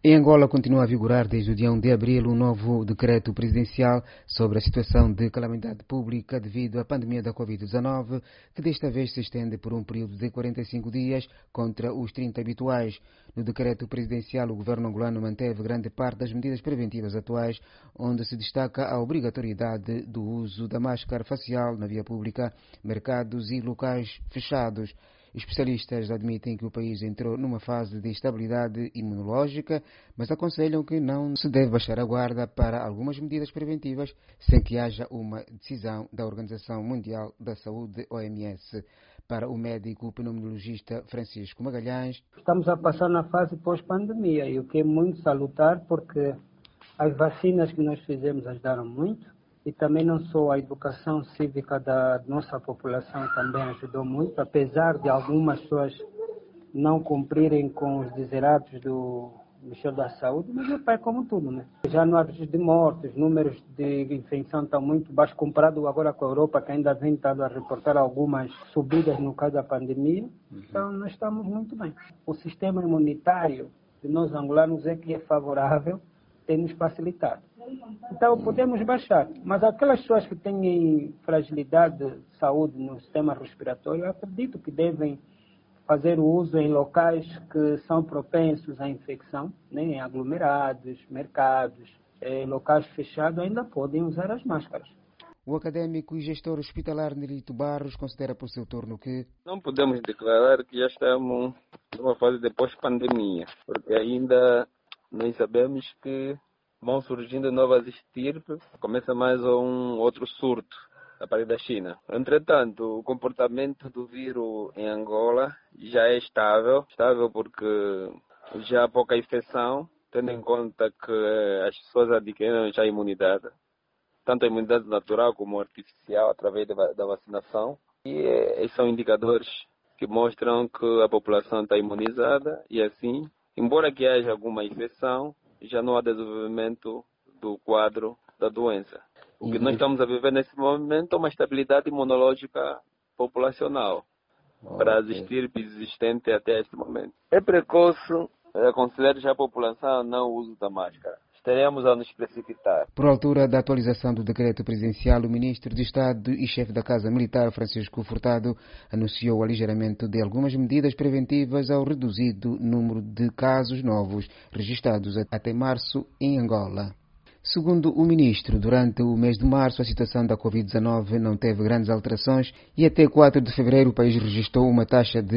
Em Angola continua a vigorar desde o dia 1 de abril um novo decreto presidencial sobre a situação de calamidade pública devido à pandemia da Covid-19, que desta vez se estende por um período de 45 dias contra os 30 habituais. No decreto presidencial, o governo angolano manteve grande parte das medidas preventivas atuais, onde se destaca a obrigatoriedade do uso da máscara facial na via pública, mercados e locais fechados. Especialistas admitem que o país entrou numa fase de estabilidade imunológica, mas aconselham que não se deve baixar a guarda para algumas medidas preventivas sem que haja uma decisão da Organização Mundial da Saúde, OMS. Para o médico pneumologista Francisco Magalhães, estamos a passar na fase pós-pandemia, e o que é muito salutar, porque as vacinas que nós fizemos ajudaram muito. E também não só a educação cívica da nossa população também ajudou muito, apesar de algumas pessoas não cumprirem com os desideratos do Ministério da Saúde, mas é como tudo, né? Já não há registro de mortes, números de infecção estão muito baixos, comparado agora com a Europa, que ainda vem estado a reportar algumas subidas no caso da pandemia. Então nós estamos muito bem. O sistema imunitário de nós angolanos é que é favorável, tem nos facilitado. Então podemos baixar, mas aquelas pessoas que têm fragilidade de saúde no sistema respiratório, eu acredito que devem fazer o uso em locais que são propensos à infecção, né? Em aglomerados, mercados, locais fechados, ainda podem usar as máscaras. O académico e gestor hospitalar Nelito Barros considera por seu turno que não podemos declarar que já estamos numa fase de pós-pandemia, porque ainda nós sabemos que vão surgindo novas estirpes, começa mais um outro surto a partir da China. Entretanto, o comportamento do vírus em Angola já é estável porque já há pouca infecção, tendo em conta que as pessoas adquiriram já a imunidade, tanto a imunidade natural como artificial, através da vacinação. E esses são indicadores que mostram que a população está imunizada e assim, embora que haja alguma infecção, já não há desenvolvimento do quadro da doença. O que nós estamos a viver nesse momento é uma estabilidade imunológica populacional para as estirpes existentes até este momento. É precoce aconselhar já a população a não uso da máscara. Estaremos a nos precipitar. Por altura da atualização do decreto presidencial, o ministro de Estado e chefe da Casa Militar, Francisco Furtado, anunciou o aligeiramento de algumas medidas preventivas ao reduzido número de casos novos registrados até março em Angola. Segundo o ministro, durante o mês de março a situação da Covid-19 não teve grandes alterações e até 4 de fevereiro o país registrou uma taxa de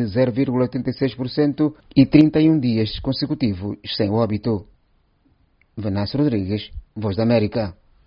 0,86% e 31 dias consecutivos sem óbito. Venâncio Rodrigues, Voz da América.